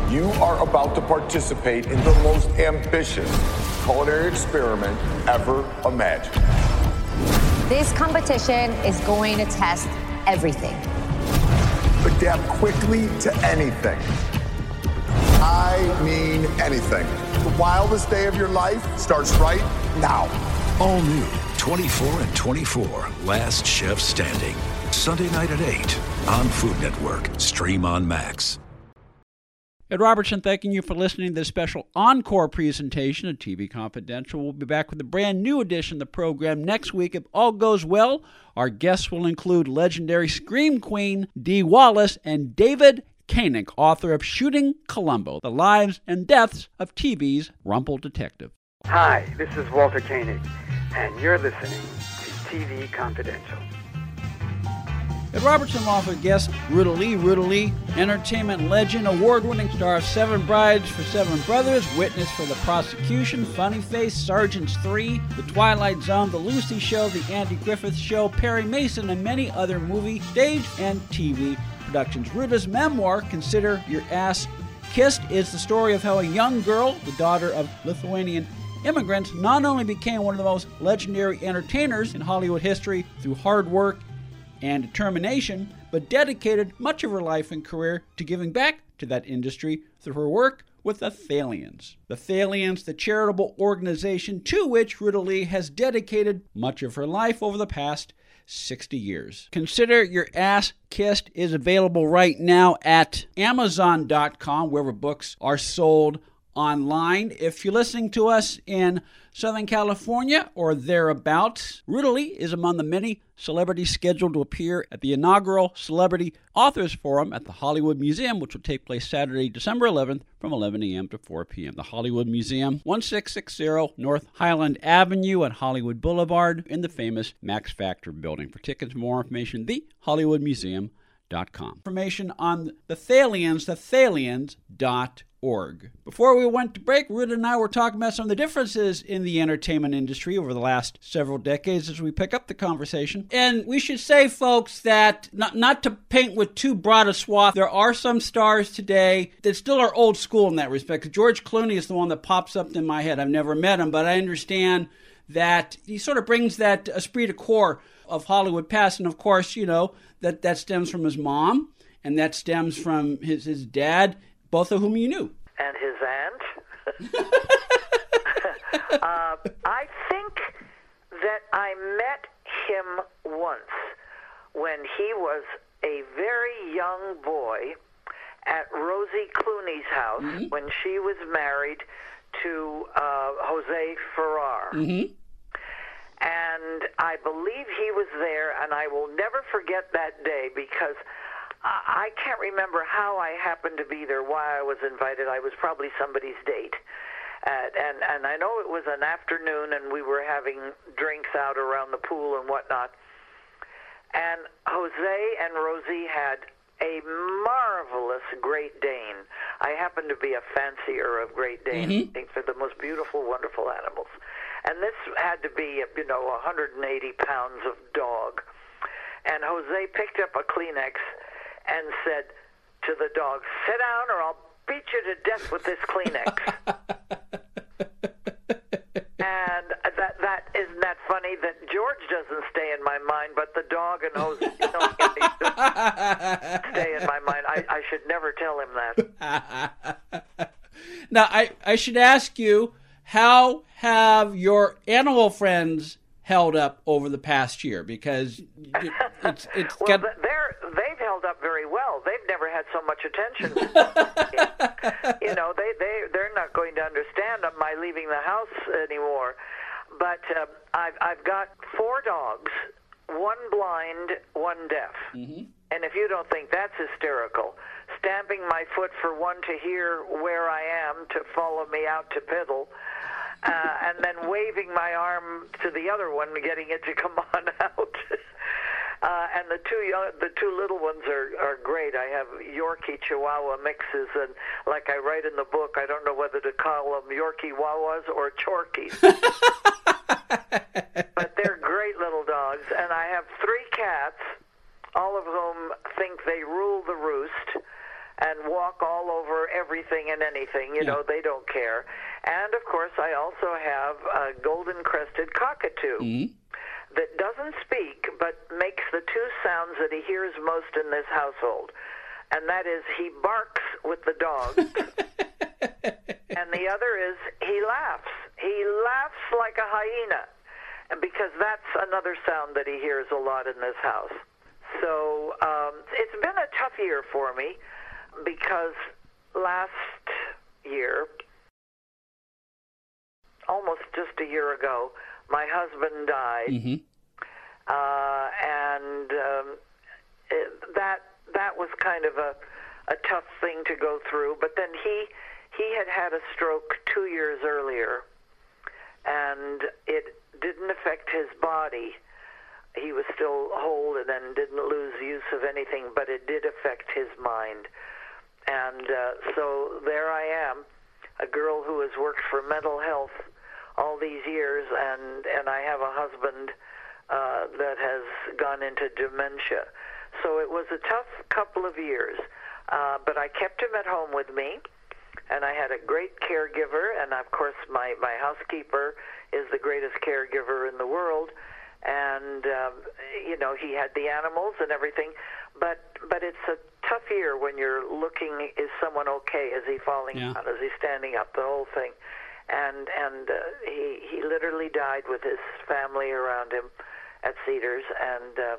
You are about to participate in the most ambitious culinary experiment ever imagined. This competition is going to test everything. Adapt quickly to anything. I mean anything. The wildest day of your life starts right now. All new 24 and 24, Last Chef Standing. Sunday night at 8 on Food Network. Stream on Max. Ed Robertson thanking you for listening to this special encore presentation of TV Confidential. We'll be back with a brand new edition of the program next week. If all goes well, our guests will include legendary Scream Queen Dee Wallace and David Koenig, author of Shooting Columbo, The Lives and Deaths of TV's Rumple Detective. Hi, this is Walter Koenig, and you're listening to TV Confidential. Ed Robertson author guest Ruta Lee, entertainment legend, award-winning star of Seven Brides for Seven Brothers, Witness for the Prosecution, Funny Face, Sergeants 3, The Twilight Zone, The Lucy Show, The Andy Griffith Show, Perry Mason, and many other movie, stage, and TV productions. Ruta's memoir, Consider Your Ass Kissed, is the story of how a young girl, the daughter of Lithuanian immigrants, not only became one of the most legendary entertainers in Hollywood history through hard work and determination, but dedicated much of her life and career to giving back to that industry through her work with the Thalians. The Thalians, the charitable organization to which Ruta Lee has dedicated much of her life over the past 60 years. Consider Your Ass Kissed is available right now at Amazon.com, wherever books are sold online. If you're listening to us in Southern California or thereabouts, Ruta Lee is among the many celebrities scheduled to appear at the inaugural Celebrity Authors Forum at the Hollywood Museum, which will take place Saturday, December 11th from 11 a.m. to 4 p.m. The Hollywood Museum, 1660 North Highland Avenue at Hollywood Boulevard in the famous Max Factor building. For tickets, more information, thehollywoodmuseum.com. Information on the Thalians, thethalians.org. Before we went to break, Ruta and I were talking about some of the differences in the entertainment industry over the last several decades as we pick up the conversation. And we should say, folks, that not to paint with too broad a swath, there are some stars today that still are old school in that respect. George Clooney is the one that pops up in my head. I've never met him, but I understand that he sort of brings that esprit de corps of Hollywood past. And of course, you know, that stems from his mom, and that stems from his dad, both of whom you knew. And his aunt. I think that I met him once when he was a very young boy at Rosie Clooney's house when she was married to Jose Ferrer. And I believe he was there, and I will never forget that day because I can't remember how I happened to be there, why I was invited. I was probably somebody's date. And I know it was an afternoon, and we were having drinks out around the pool and whatnot. And Jose and Rosie had a marvelous Great Dane. I happen to be a fancier of Great Danes. I think they're the most beautiful, wonderful animals. And this had to be, 180 pounds of dog. And Jose picked up a Kleenex and said to the dog, "Sit down or I'll beat you to death with this Kleenex." And that isn't that funny that George doesn't stay in my mind, but the dog and Jose stay in my mind. I should never tell him that. Now, I should ask you, how have your animal friends held up over the past year? Because it's well, they've held up very well. They've never had so much attention. They're not going to understand my leaving the house anymore. But I've got 4 dogs, 1 blind, 1 deaf. And if you don't think that's hysterical, stamping my foot for one to hear where I am, to follow me out to piddle, and then waving my arm to the other one, getting it to come on out. And the two little ones are great. I have Yorkie Chihuahua mixes, and like I write in the book, I don't know whether to call them Yorkie Wawas or Chorkies. But they're great little dogs. And I have 3 cats, all of whom think they rule the roost. and walk all over everything and anything. You know, they don't care. And, of course, I also have a golden-crested cockatoo that doesn't speak but makes the two sounds that he hears most in this household. And that is he barks with the dogs, and the other is he laughs. He laughs like a hyena, because that's another sound that he hears a lot in this house. So it's been a tough year for me, because last year, almost just a year ago, my husband died, and that was kind of a tough thing to go through. But then he had a stroke 2 years earlier, and it didn't affect his body. He was still whole and then didn't lose use of anything, but it did affect his mind. And so there I am, a girl who has worked for mental health all these years, and I have a husband that has gone into dementia. So it was a tough couple of years, but I kept him at home with me, and I had a great caregiver, and of course my housekeeper is the greatest caregiver in the world, and you know, he had the animals and everything, but it's a tough year when you're looking, is someone okay? Is he falling out? Is he standing up? The whole thing. And he literally died with his family around him at Cedars, and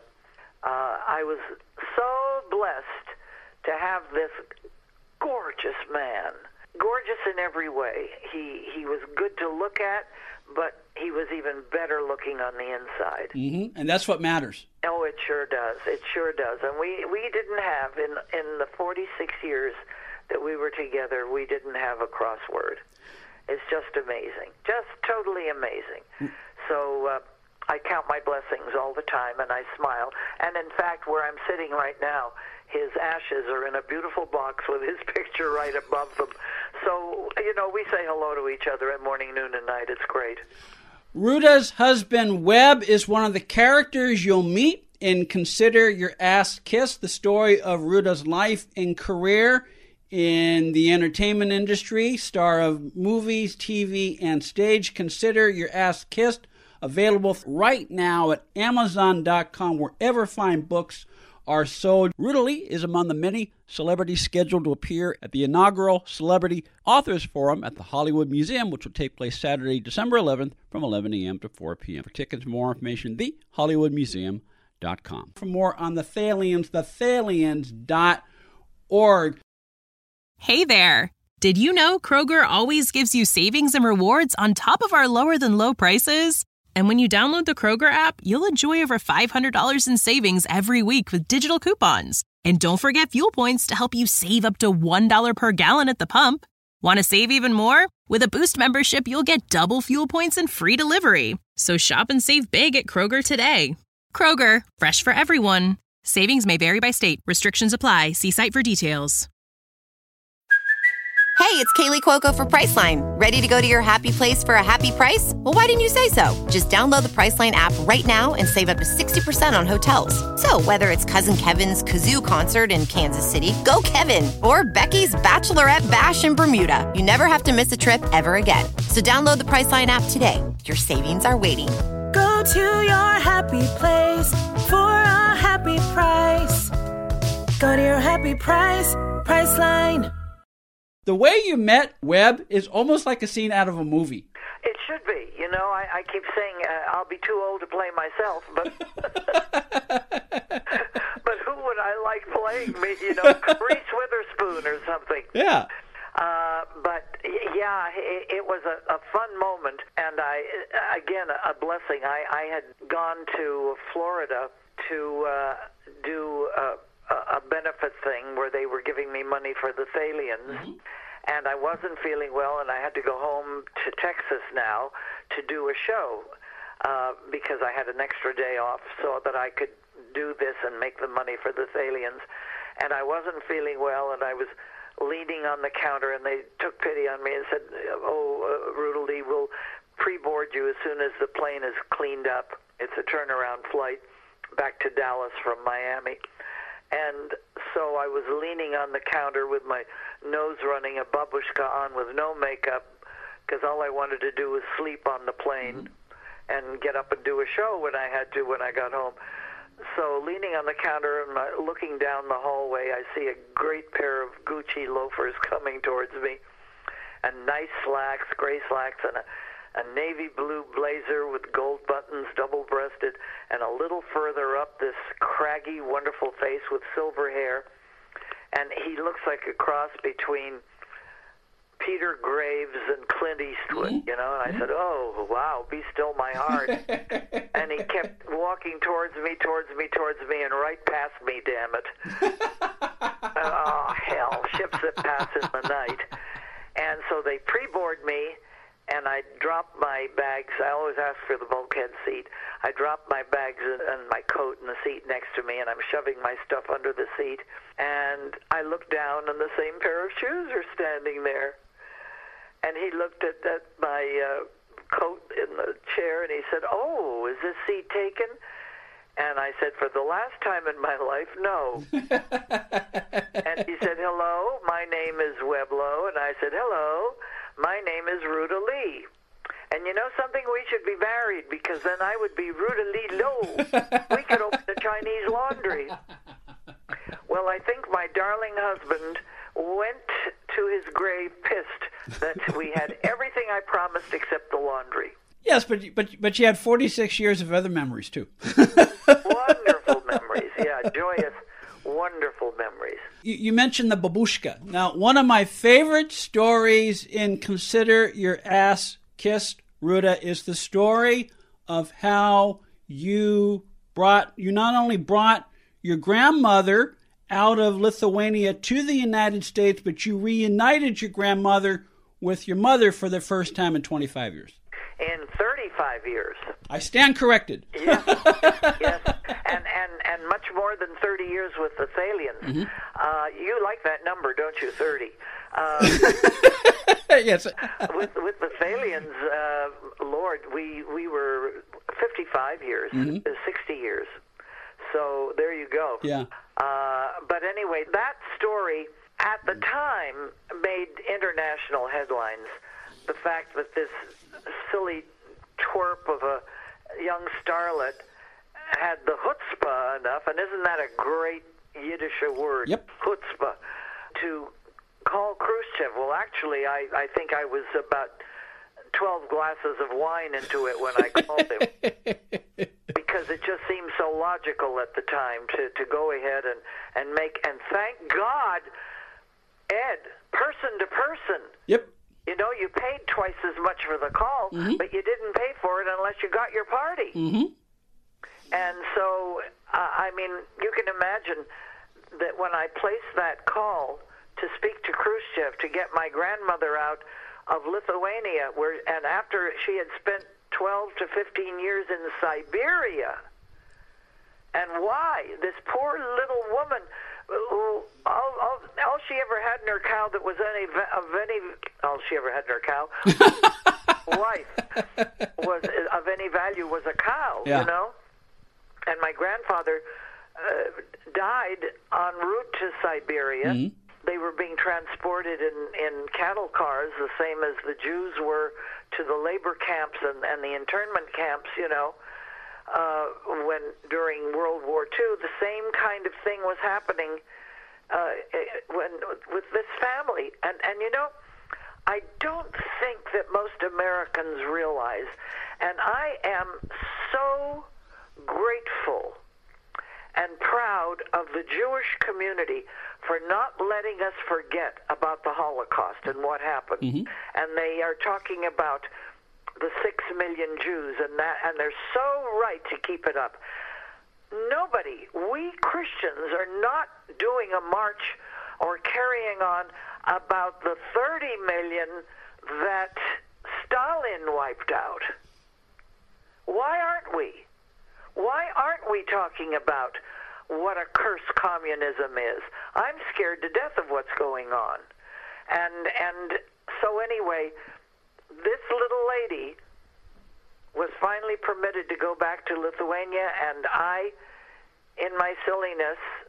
I was so blessed to have this gorgeous man, gorgeous in every way. He was good to look at, but he was even better looking on the inside. And that's what matters. Oh, it sure does. It sure does. And we didn't have, in the 46 years that we were together, we didn't have a crossword. It's just amazing. Just totally amazing. So I count my blessings all the time, and I smile. And in fact, where I'm sitting right now, his ashes are in a beautiful box with his picture right above them. So, you know, we say hello to each other at morning, noon, and night. It's great. Ruta's husband, Webb, is one of the characters you'll meet in Consider Your Ass Kissed, the story of Ruta's life and career in the entertainment industry, star of movies, TV, and stage. Consider Your Ass Kissed, available right now at Amazon.com, wherever fine books are sold. Ruta Lee is among the many celebrities scheduled to appear at the inaugural Celebrity Authors Forum at the Hollywood Museum, which will take place Saturday, December 11th from 11 a.m. to 4 p.m. For tickets and more information, thehollywoodmuseum.com. For more on the Thalians, thethalians.org. Hey there! Did you know Kroger always gives you savings and rewards on top of our lower-than-low prices? And when you download the Kroger app, you'll enjoy over $500 in savings every week with digital coupons. And don't forget fuel points to help you save up to $1 per gallon at the pump. Want to save even more? With a Boost membership, you'll get double fuel points and free delivery. So shop and save big at Kroger today. Kroger, fresh for everyone. Savings may vary by state. Restrictions apply. See site for details. Hey, it's Kaylee Cuoco for Priceline. Ready to go to your happy place for a happy price? Well, why didn't you say so? Just download the Priceline app right now and save up to 60% on hotels. So whether it's Cousin Kevin's Kazoo Concert in Kansas City, go Kevin, or Becky's Bachelorette Bash in Bermuda, you never have to miss a trip ever again. So download the Priceline app today. Your savings are waiting. Go to your happy place for a happy price. Go to your happy price, Priceline. The way you met Webb is almost like a scene out of a movie. It should be. You know, I keep saying I'll be too old to play myself, but but who would I like playing me? You know, Reese Witherspoon or something. Yeah. But yeah, it was a fun moment, and again a blessing. I had gone to Florida to do a benefit thing where they were giving me money for the Thalians, and I wasn't feeling well, and I had to go home to Texas now to do a show because I had an extra day off so that I could do this and make the money for the Thalians. And I wasn't feeling well, and I was leaning on the counter, and they took pity on me and said, Ruta Lee, we'll pre-board you as soon as the plane is cleaned up. It's a turnaround flight back to Dallas from Miami. And so I was leaning on the counter with my nose running a babushka on with no makeup, because all I wanted to do was sleep on the plane and get up and do a show when I had to when I got home. So leaning on the counter and looking down the hallway, I see a great pair of Gucci loafers coming towards me, and nice slacks, gray slacks, and a navy blue blazer with gold buttons, double-breasted, and a little further up, this craggy, wonderful face with silver hair. And he looks like a cross between Peter Graves and Clint Eastwood, you know. And I said, oh, wow, be still my heart. And he kept walking towards me, and right past me, damn it. Oh, hell, ships that pass in the night. And so they pre-board me, and I dropped my bags. I always ask for the bulkhead seat. I dropped my bags and my coat in the seat next to me, and I'm shoving my stuff under the seat. And I look down, and the same pair of shoes are standing there. And he looked at my coat in the chair, and he said, oh, is this seat taken? And I said, for the last time in my life, no. And he said, hello, my name is Weblo. And I said, hello, my name is Ruta Lee. And you know something? We should be married, because then I would be Ruta Lee Lo. We could open a Chinese laundry. Well, I think my darling husband went to his grave pissed that we had everything I promised except the laundry. Yes, but you had 46 years of other memories, too. Wonderful memories, yeah, joyous, wonderful memories. You mentioned the babushka. Now, one of my favorite stories in Consider Your Ass Kissed, Ruta, is the story of how you not only brought your grandmother out of Lithuania to the United States, but you reunited your grandmother with your mother for the first time in 25 years. In 35 years. I stand corrected. Yes, yes, and much more than 30 years with the Thalians. Mm-hmm. You like that number, don't you, 30? Yes. With the Thalians, Lord, we were 55 years, 60 years. So there you go. Yeah. But anyway, that story at the time made international headlines. The fact that this silly twerp of a young starlet had the chutzpah enough, and isn't that a great Yiddish word? Yep. Chutzpah, to call Khrushchev. Well, actually, I think I was about 12 glasses of wine into it when I called him. Because it just seemed so logical at the time to go ahead and make, and thank God, Ed, person to person. Yep. You know, you paid twice as much for the call, but you didn't pay for it unless you got your party. Mm-hmm. And so, I mean, you can imagine that when I placed that call to speak to Khrushchev to get my grandmother out of Lithuania, and after she had spent 12 to 15 years in Siberia, and why? This poor little woman who all she ever had in her cow that was all she ever had in her cow life was of any value was a cow, you know. And my grandfather died en route to Siberia. Mm-hmm. They were being transported in cattle cars, the same as the Jews were to the labor camps and the internment camps, you know. When during World War II, the same kind of thing was happening with this family. And you know, I don't think that most Americans realize, and I am so grateful and proud of the Jewish community for not letting us forget about the Holocaust and what happened. Mm-hmm. And they are talking about the 6 million Jews, and they're so right to keep it up. Nobody, we Christians, are not doing a march or carrying on about the 30 million that Stalin wiped out. Why aren't we? Why aren't we talking about what a curse communism is? I'm scared to death of what's going on. And so anyway, this little lady was finally permitted to go back to Lithuania, and I, in my silliness,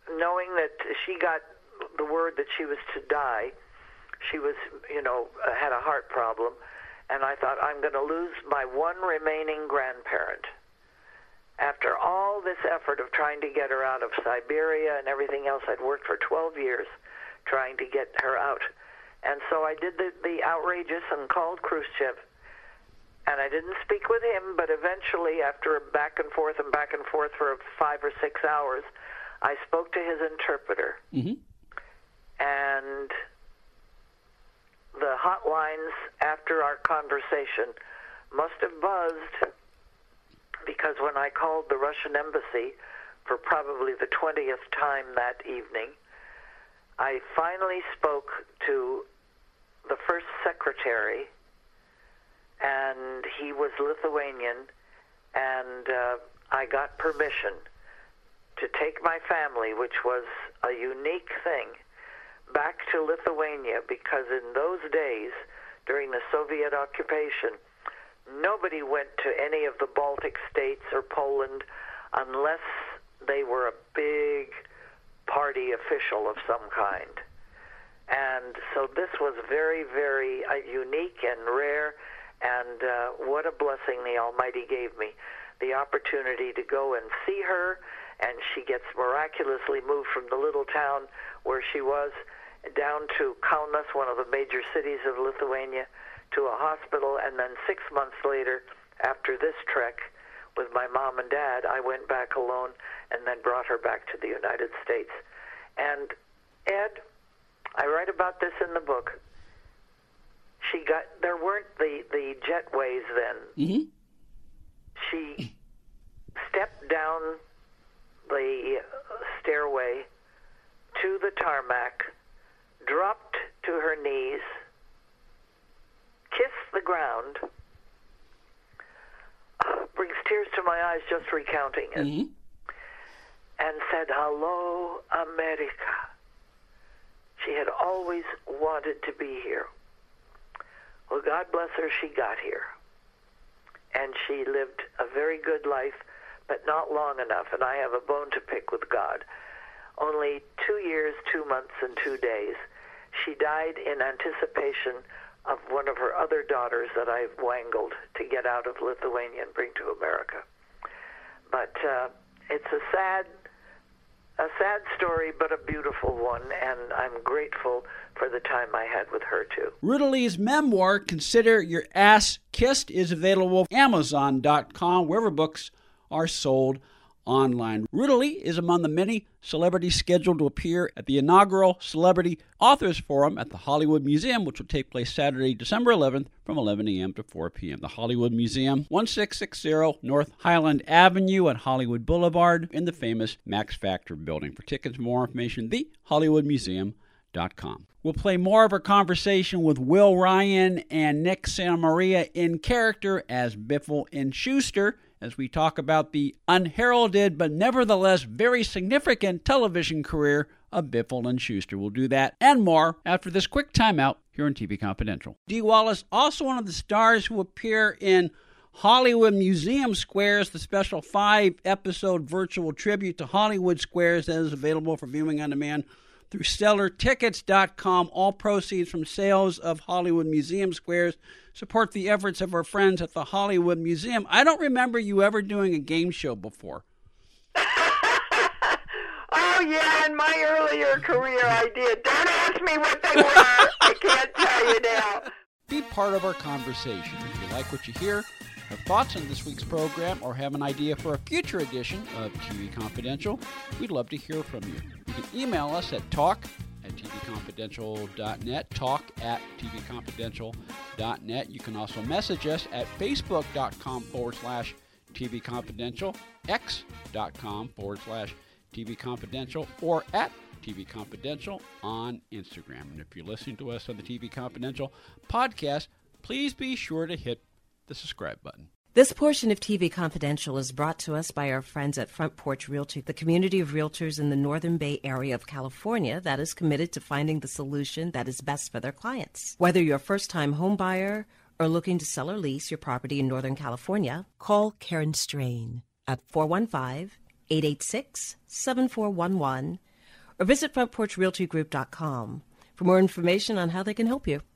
knowing that she got the word that she was to die, she was, had a heart problem, and I thought, I'm going to lose my one remaining grandparent. After all this effort of trying to get her out of Siberia and everything else, I'd worked for 12 years trying to get her out. And so I did the outrageous and called Khrushchev. And I didn't speak with him, but eventually, after a back and forth for 5 or 6 hours, I spoke to his interpreter. Mm-hmm. And the hotlines after our conversation must have buzzed, because when I called the Russian embassy for probably the 20th time that evening, I finally spoke to the first secretary, and he was Lithuanian, and I got permission to take my family, which was a unique thing, back to Lithuania, because in those days, during the Soviet occupation, nobody went to any of the Baltic states or Poland unless they were a big party official of some kind. And so this was very, very unique and rare, and what a blessing the Almighty gave me. The opportunity to go and see her, and she gets miraculously moved from the little town where she was down to Kaunas, one of the major cities of Lithuania, to a hospital, and then 6 months later, after this trek with my mom and dad, I went back alone and then brought her back to the United States. And Ed, I write about this in the book. There weren't the jetways then. Mm-hmm. She stepped down the stairway to the tarmac, dropped to her knees, kissed the ground, brings tears to my eyes just recounting it, mm-hmm. and said, "Hello, America." She had always wanted to be here. Well, God bless her, she got here. And she lived a very good life, but not long enough, and I have a bone to pick with God. Only 2 years, 2 months, and 2 days. She died in anticipation of one of her other daughters that I wangled to get out of Lithuania and bring to America. But it's a sad story, but a beautiful one, and I'm grateful for the time I had with her, too. Ruta Lee's memoir, Consider Your Ass Kissed, is available at Amazon.com, wherever books are sold online. Ruta Lee is among the many celebrities scheduled to appear at the inaugural Celebrity Authors Forum at the Hollywood Museum, which will take place Saturday, December 11th from 11 a.m. to 4 p.m. The Hollywood Museum, 1660 North Highland Avenue at Hollywood Boulevard in the famous Max Factor building. For tickets and more information, thehollywoodmuseum.com. We'll play more of our conversation with Will Ryan and Nick Santamaria in character as Biffle and Schuster, as we talk about the unheralded but nevertheless very significant television career of Biffle and Schuster. We'll do that and more after this quick timeout here on TV Confidential. Dee Wallace, also one of the stars who appear in Hollywood Museum Squares, the special 5-episode virtual tribute to Hollywood Squares that is available for viewing on demand through StellarTickets.com. All proceeds from sales of Hollywood Museum Squares support the efforts of our friends at the Hollywood Museum. I don't remember you ever doing a game show before. Oh, yeah, in my earlier career I did. Don't ask me what they were. I can't tell you now. Be part of our conversation. If you like what you hear, have thoughts on this week's program, or have an idea for a future edition of TV Confidential, we'd love to hear from you. You can email us at talk@tvconfidential.net, talk@tvconfidential.net. You can also message us at facebook.com/TV Confidential, x.com/TV Confidential, or at TV Confidential on Instagram. And if you're listening to us on the TV Confidential podcast, please be sure to hit the subscribe button. This portion of TV Confidential is brought to us by our friends at Front Porch Realty, the community of realtors in the Northern Bay area of California that is committed to finding the solution that is best for their clients. Whether you're a first-time home buyer or looking to sell or lease your property in Northern California, call Karen Strain at 415-886-7411 or visit FrontPorchRealtyGroup.com for more information on how they can help you.